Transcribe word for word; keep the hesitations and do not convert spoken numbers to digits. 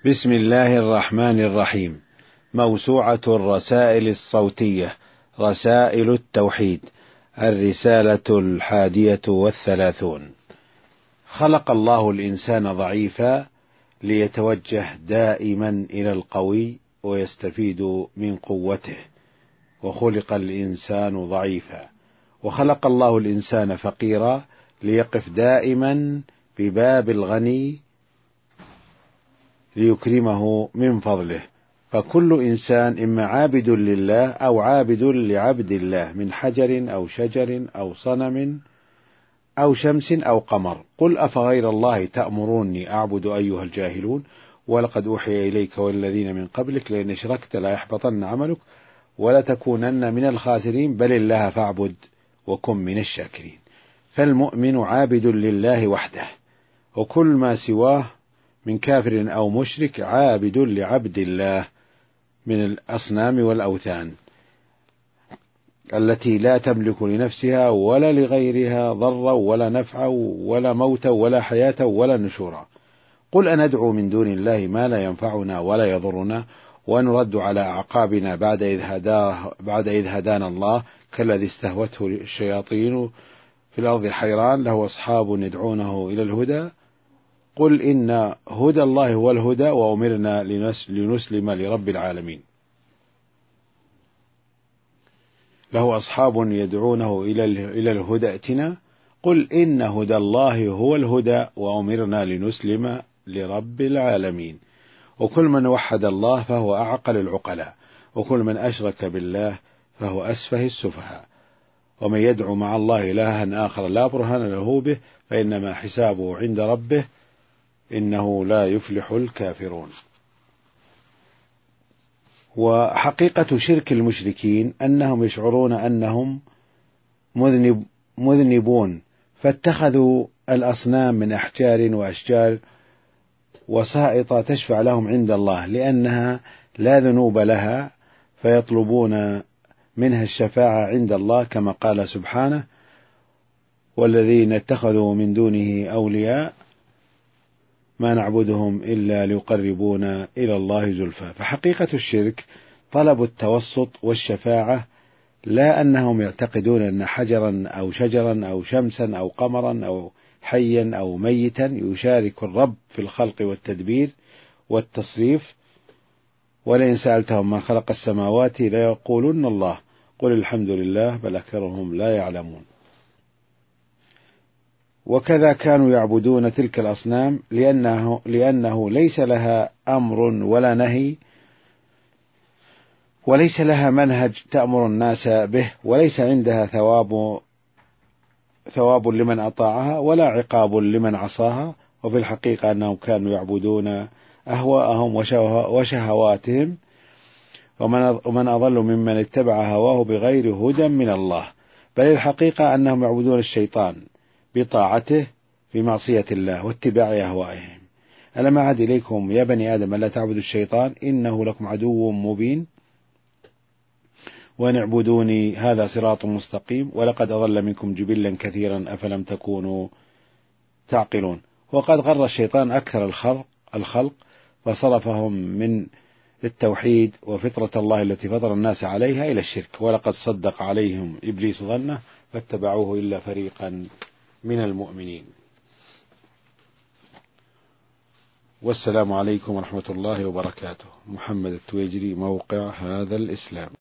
بسم الله الرحمن الرحيم. موسوعة الرسائل الصوتية، رسائل التوحيد، الرسالة الحادية والثلاثون. خلق الله الإنسان ضعيفا ليتوجه دائما إلى القوي ويستفيد من قوته، وخلق الإنسان ضعيفا. وخلق الله الإنسان فقيرا ليقف دائما بباب الغني ليكرمه من فضله. فكل إنسان إما عابد لله أو عابد لعبد الله، من حجر أو شجر أو صنم أو شمس أو قمر. قل أفغير الله تأمروني أعبد أيها الجاهلون، ولقد أوحي إليك والذين من قبلك لئن أشركت لا يحبطن عملك ولتكونن من الخاسرين، بل الله فاعبد وكن من الشاكرين. فالمؤمن عابد لله وحده، وكل ما سواه من كافر أو مشرك عابد لعبد الله من الأصنام والأوثان التي لا تملك لنفسها ولا لغيرها ضرا ولا نفعا ولا موتا ولا حياة ولا نشورا. قل أندعو من دون الله ما لا ينفعنا ولا يضرنا ونرد على أعقابنا بعد إذ هداه بعد إذ هدانا الله، كالذي استهوته الشياطين في الأرض حيران له أصحاب يدعونه إلى الهدى. قل إن هدى الله هو الهدى وأمرنا لنسلم لرب العالمين. له أصحاب يدعونه إلى الهدى ائتنا. قل إن هدى الله هو الهدى وأمرنا لنسلم لرب العالمين. وكل من وحد الله فهو أعقل العقلاء، وكل من أشرك بالله فهو أسفه السفهاء. ومن يدعو مع الله إلها آخر لا برهان له به فإنما حسابه عند ربه إنه لا يفلح الكافرون. وحقيقة شرك المشركين أنهم يشعرون أنهم مذنب مذنبون، فاتخذوا الأصنام من أحجار وأشجار وسائط تشفع لهم عند الله لأنها لا ذنوب لها، فيطلبون منها الشفاعة عند الله، كما قال سبحانه: والذين اتخذوا من دونه أولياء ما نعبدهم إلا ليقربونا إلى الله زلفى. فحقيقة الشرك طلب التوسط والشفاعة، لا أنهم يعتقدون أن حجرا أو شجرا أو شمسا أو قمرا أو حيا أو ميتا يشارك الرب في الخلق والتدبير والتصريف. ولئن سألتهم من خلق السماوات ليقولن الله قل الحمد لله بل أكثرهم لا يعلمون. وكذا كانوا يعبدون تلك الأصنام لأنه, لأنه ليس لها أمر ولا نهي، وليس لها منهج تأمر الناس به، وليس عندها ثواب ثواب لمن أطاعها ولا عقاب لمن عصاها. وفي الحقيقة أنهم كانوا يعبدون أهواءهم وشهواتهم، ومن أضل ممن اتبع هواه بغير هدى من الله. بل الحقيقة أنهم يعبدون الشيطان بطاعته في معصية الله واتباع أهوائهم. ألم أعهد إليكم يا بني آدم ألا تعبدوا الشيطان إنه لكم عدو مبين وأن اعبدوني هذا صراط مستقيم ولقد أضل منكم جبلا كثيرا أفلم تكونوا تعقلون. وقد غر الشيطان أكثر الخلق, الخلق فصرفهم من التوحيد وفطرة الله التي فطر الناس عليها إلى الشرك. ولقد صدق عليهم إبليس ظنه فاتبعوه إلا فريقا من المؤمنين. والسلام عليكم ورحمة الله وبركاته. محمد التويجري، موقع هذا الإسلام.